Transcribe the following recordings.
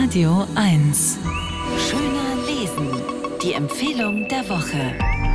Radio 1. Schöner lesen. Die Empfehlung der Woche.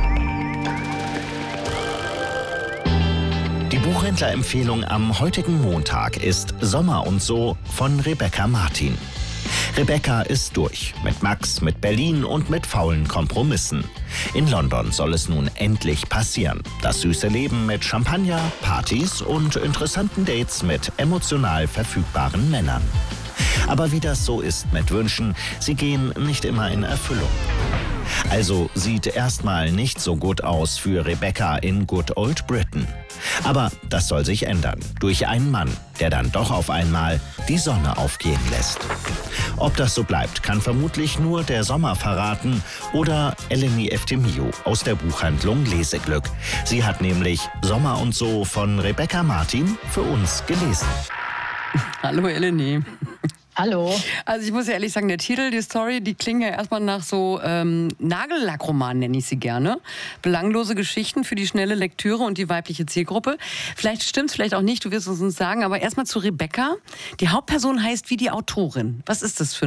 Die Buchhändlerempfehlung am heutigen Montag ist Sommer und so von Rebecca Martin. Rebecca ist durch. Mit Max, mit Berlin und mit faulen Kompromissen. In London soll es nun endlich passieren. Das süße Leben mit Champagner, Partys und interessanten Dates mit emotional verfügbaren Männern. Aber wie das so ist mit Wünschen, sie gehen nicht immer in Erfüllung. Also sieht erstmal nicht so gut aus für Rebecca in Good Old Britain. Aber das soll sich ändern. Durch einen Mann, der dann doch auf einmal die Sonne aufgehen lässt. Ob das so bleibt, kann vermutlich nur der Sommer verraten oder Eleni Efthimiou aus der Buchhandlung Leseglück. Sie hat nämlich Sommer und so von Rebecca Martin für uns gelesen. Hallo Eleni. Hallo. Also ich muss ja ehrlich sagen, der Titel, die Story, die klingen ja erstmal nach so Nagellackroman, nenne ich sie gerne. Belanglose Geschichten für die schnelle Lektüre und die weibliche Zielgruppe. Vielleicht stimmt's, vielleicht auch nicht, du wirst es uns sagen, aber erstmal zu Rebecca. Die Hauptperson heißt wie die Autorin. Was ist das für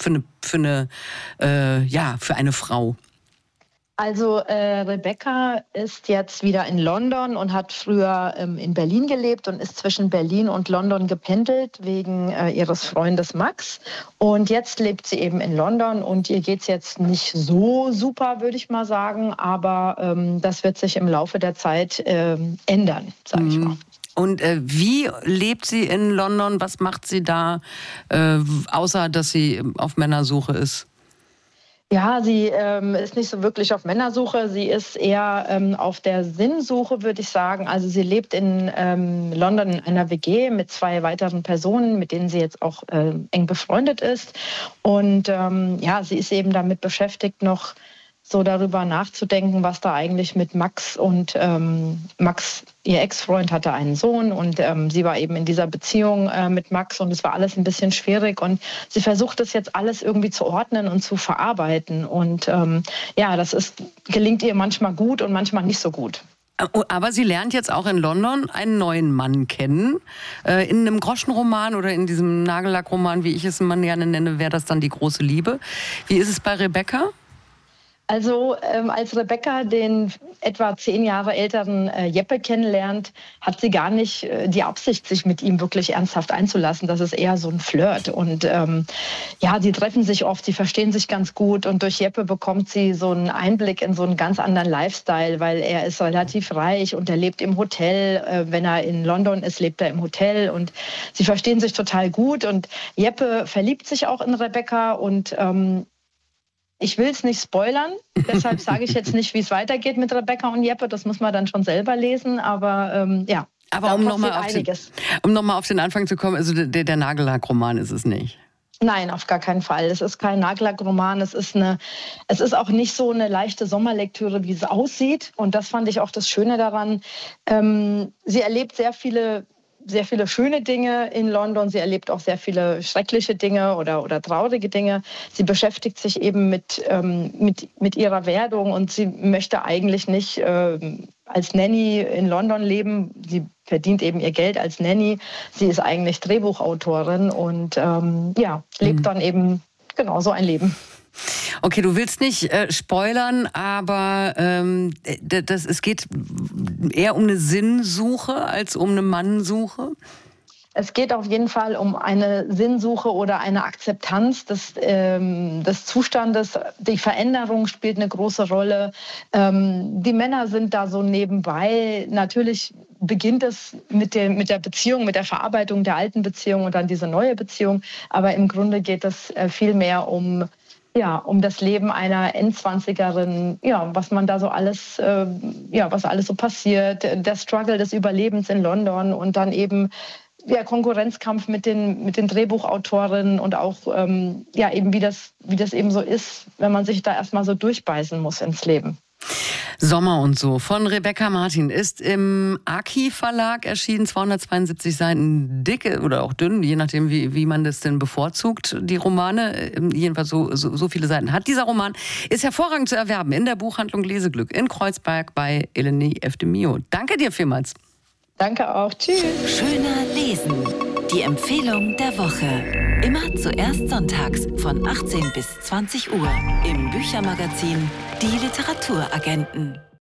eine Frau? Also Rebecca ist jetzt wieder in London und hat früher in Berlin gelebt und ist zwischen Berlin und London gependelt wegen ihres Freundes Max. Und jetzt lebt sie eben in London und ihr geht's jetzt nicht so super, würde ich mal sagen. Aber das wird sich im Laufe der Zeit ändern, sage ich mal. Und wie lebt sie in London? Was macht sie da, außer dass sie auf Männersuche ist? Ja, sie ist nicht so wirklich auf Männersuche. Sie ist eher auf der Sinnsuche, würde ich sagen. Also sie lebt in London in einer WG mit 2 weiteren Personen, mit denen sie jetzt auch eng befreundet ist. Und sie ist eben damit beschäftigt, noch so darüber nachzudenken, was da eigentlich mit Max und Max, ihr Ex-Freund, hatte einen Sohn und sie war eben in dieser Beziehung mit Max und es war alles ein bisschen schwierig und sie versucht das jetzt alles irgendwie zu ordnen und zu verarbeiten und gelingt ihr manchmal gut und manchmal nicht so gut. Aber sie lernt jetzt auch in London einen neuen Mann kennen. In einem Groschenroman oder in diesem Nagellackroman, wie ich es immer gerne nenne, wäre das dann die große Liebe. Wie ist es bei Rebecca? Also als Rebecca den etwa 10 Jahre älteren Jeppe kennenlernt, hat sie gar nicht die Absicht, sich mit ihm wirklich ernsthaft einzulassen. Das ist eher so ein Flirt. Und die treffen sich oft, sie verstehen sich ganz gut. Und durch Jeppe bekommt sie so einen Einblick in so einen ganz anderen Lifestyle, weil er ist relativ reich und er lebt im Hotel. Wenn er in London ist, lebt er im Hotel. Und sie verstehen sich total gut. Und Jeppe verliebt sich auch in Rebecca und ich will es nicht spoilern, deshalb sage ich jetzt nicht, wie es weitergeht mit Rebecca und Jeppe. Das muss man dann schon selber lesen, aber Aber um nochmal auf den Anfang zu kommen, also der Nagellackroman ist es nicht. Nein, auf gar keinen Fall. Es ist kein Nagellackroman. Es ist auch nicht so eine leichte Sommerlektüre, wie es aussieht. Und das fand ich auch das Schöne daran. Sie erlebt sehr viele schöne Dinge in London. Sie erlebt auch sehr viele schreckliche Dinge oder traurige Dinge. Sie beschäftigt sich eben mit ihrer Werdung und sie möchte eigentlich nicht als Nanny in London leben. Sie verdient eben ihr Geld als Nanny. Sie ist eigentlich Drehbuchautorin und lebt dann eben genau so ein Leben. Okay, du willst nicht spoilern, aber es geht eher um eine Sinnsuche als um eine Mannsuche? Es geht auf jeden Fall um eine Sinnsuche oder eine Akzeptanz des Zustandes. Die Veränderung spielt eine große Rolle. Die Männer sind da so nebenbei. Natürlich beginnt es mit der Beziehung, mit der Verarbeitung der alten Beziehung und dann diese neue Beziehung. Aber im Grunde geht es viel mehr um das Leben einer Endzwanzigerin, was man da so alles, was alles so passiert, der Struggle des Überlebens in London und dann eben der Konkurrenzkampf mit den Drehbuchautorinnen und auch eben wie das eben so ist, wenn man sich da erstmal so durchbeißen muss ins Leben. Sommer und so von Rebecca Martin ist im Aki Verlag erschienen, 272 Seiten dick oder auch dünn, je nachdem wie man das denn bevorzugt, die Romane. Jedenfalls so viele Seiten hat dieser Roman. Ist hervorragend zu erwerben in der Buchhandlung Leseglück in Kreuzberg bei Eleni Efthimiou. Danke dir vielmals. Danke auch. Tschüss. Schöner lesen. Die Empfehlung der Woche. Immer zuerst sonntags von 18 bis 20 Uhr im Büchermagazin Die Literaturagenten.